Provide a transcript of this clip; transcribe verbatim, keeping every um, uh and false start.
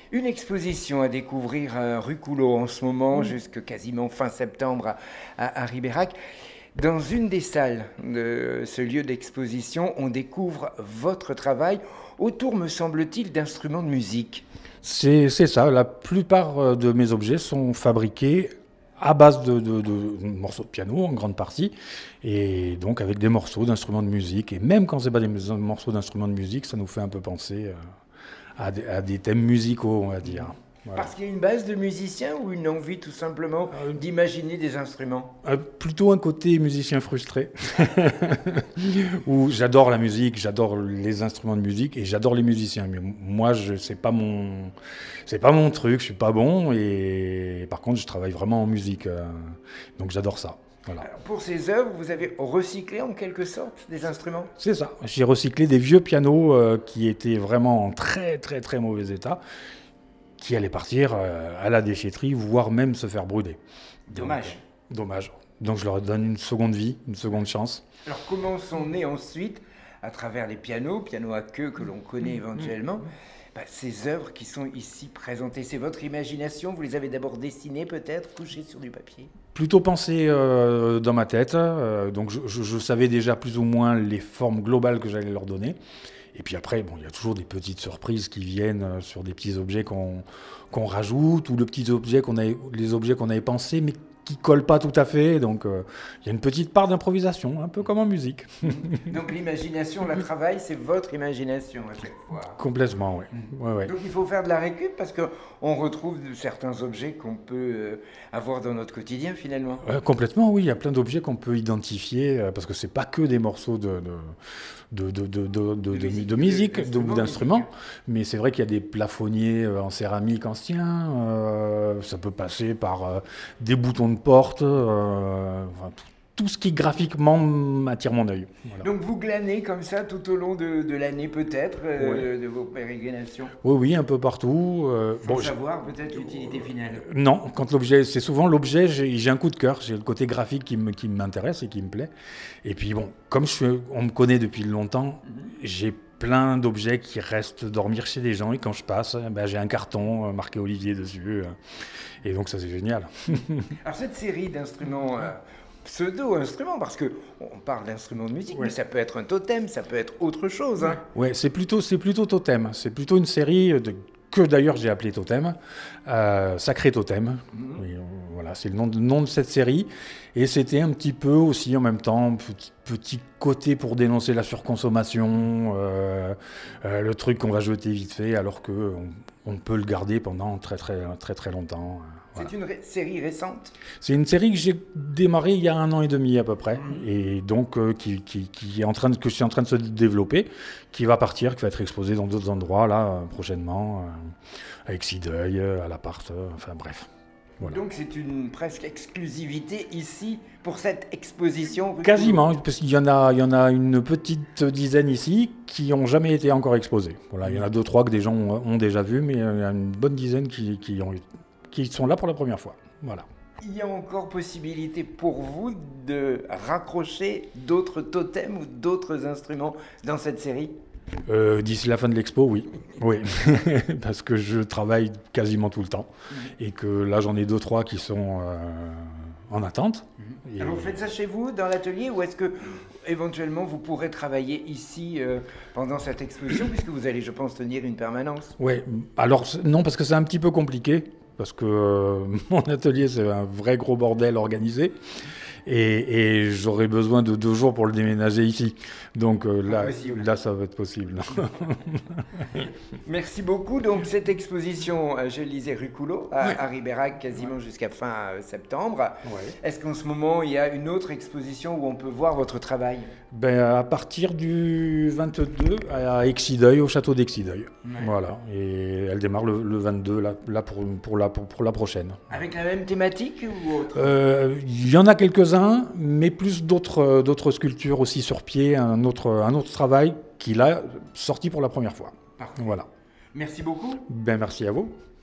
Une exposition à découvrir à Rucullo en ce moment, Mmh. jusque quasiment fin septembre à, à, à Ribérac. Dans une des salles de ce lieu d'exposition, on découvre votre travail autour, me semble-t-il, d'instruments de musique. C'est, c'est ça, la plupart de mes objets sont fabriqués à base de, de, de morceaux de piano en grande partie, et donc avec des morceaux d'instruments de musique. Et même quand ce n'est pas des morceaux d'instruments de musique, ça nous fait un peu penser à des, à des thèmes musicaux, on va dire. Voilà. Parce qu'il y a une base de musicien ou une envie tout simplement euh, d'imaginer des instruments euh, Plutôt un côté musicien frustré, où j'adore la musique, j'adore les instruments de musique et j'adore les musiciens. Mais moi, je, c'est pas mon, c'est pas mon truc, je suis pas bon. Et par contre, je travaille vraiment en musique, euh, donc j'adore ça. Voilà. Alors pour ces œuvres, vous avez recyclé en quelque sorte des instruments ? C'est ça. J'ai recyclé des vieux pianos euh, qui étaient vraiment en très très très mauvais état, qui allaient partir euh, à la déchetterie, voire même se faire brûler. Dommage. Donc, dommage. Donc je leur donne une seconde vie, une seconde chance. Alors comment sont nés ensuite, à travers les pianos, pianos à queue que l'on connaît éventuellement, bah, ces œuvres qui sont ici présentées? C'est votre imagination? Vous les avez d'abord dessinées peut-être, couchées sur du papier? Plutôt pensé euh, dans ma tête. Euh, donc je, je, je savais déjà plus ou moins les formes globales que j'allais leur donner. Et puis après, bon, il y a toujours des petites surprises qui viennent sur des petits objets qu'on, qu'on rajoute, ou les petits objets qu'on avait, les objets qu'on avait pensés, mais qui collent pas tout à fait. Donc euh, il y a une petite part d'improvisation, un peu comme en musique. Donc l'imagination, le travail, c'est votre imagination à chaque fois. Complètement, oui. Ouais, ouais. Donc il faut faire de la récup parce qu'on retrouve certains objets qu'on peut avoir dans notre quotidien finalement. Ouais, complètement, oui. Il y a plein d'objets qu'on peut identifier parce que c'est pas que des morceaux de, de, de, de, de, de, de, de musique, de musique de, d'instruments, mais c'est vrai qu'il y a des plafonniers en céramique anciens. Euh, ça peut passer par euh, des boutons de porte, euh, enfin, tout. Tout ce qui graphiquement attire mon œil. Voilà. Donc vous glanez comme ça tout au long de, de l'année peut-être, euh, oui. de vos pérégrinations? Oui, oui, un peu partout. Euh, Sans bon, savoir peut-être l'utilité finale? Euh, non, quand l'objet, c'est souvent l'objet, j'ai, j'ai un coup de cœur, j'ai le côté graphique qui, me, qui m'intéresse et qui me plaît. Et puis bon, comme je suis, on me connaît depuis longtemps, mm-hmm. j'ai plein d'objets qui restent dormir chez des gens et quand je passe, ben, j'ai un carton marqué Olivier dessus. Et donc ça c'est génial. Alors cette série d'instruments... Euh, pseudo-instrument, parce qu'on parle d'instruments de musique, ouais. mais ça peut être un totem, ça peut être autre chose. Hein. Oui, ouais, c'est plutôt, c'est plutôt totem. C'est plutôt une série de, que d'ailleurs j'ai appelée Totem, euh, Sacré Totem. Mm-hmm. Et, euh, voilà, c'est le nom, de, nom de cette série. Et c'était un petit peu aussi en même temps, petit, petit côté pour dénoncer la surconsommation, euh, euh, le truc qu'on va jeter vite fait alors qu'on on peut le garder pendant très très très très longtemps. Voilà. C'est une ré- série récente? C'est une série que j'ai démarrée il y a un an et demi à peu près, mmh. et donc euh, qui, qui, qui est en train de, que je suis en train de se développer, qui va partir, qui va être exposée dans d'autres endroits là euh, prochainement, euh, avec Sideuil, à l'appart, euh, enfin bref. Voilà. Donc c'est une presque exclusivité ici pour cette exposition? Quasiment, parce qu'il y en a, il y en a une petite dizaine ici qui n'ont jamais été encore exposées. Voilà, il y en a deux, trois que des gens ont, ont déjà vu, mais il y a une bonne dizaine qui, qui ont qui sont là pour la première fois. Voilà. Il y a encore possibilité pour vous de raccrocher d'autres totems ou d'autres instruments dans cette série? euh, D'ici la fin de l'expo, oui. oui. Parce que je travaille quasiment tout le temps. Mmh. Et que là, j'en ai deux, trois qui sont euh, en attente. Mmh. Et... Alors, vous faites ça chez vous, dans l'atelier, ou est-ce que éventuellement vous pourrez travailler ici euh, pendant cette exposition, puisque vous allez, je pense, tenir une permanence? Oui. Alors, non, parce que c'est un petit peu compliqué. Parce que euh, mon atelier, c'est un vrai gros bordel organisé. Et, et j'aurais besoin de deux jours pour le déménager ici. Donc euh, là, là, ça va être possible. Merci beaucoup. Donc cette exposition, je le disais, Rucullo, à, ouais. à Ribérac, quasiment ouais. jusqu'à fin euh, septembre. Ouais. Est-ce qu'en ce moment, il y a une autre exposition où on peut voir votre travail? Ben, à partir du vingt-deux, à Exideuil, au château d'Exideuil. Ouais. Voilà. Et elle démarre le, le vingt-deux, là, là pour, pour, la, pour, pour la prochaine. Avec la même thématique ou autre? euh, Il y en a quelques-uns, mais plus d'autres, d'autres sculptures aussi sur pied, un autre, un autre travail qui l'a sorti pour la première fois. Parfait. Voilà. Merci beaucoup. Ben, merci à vous.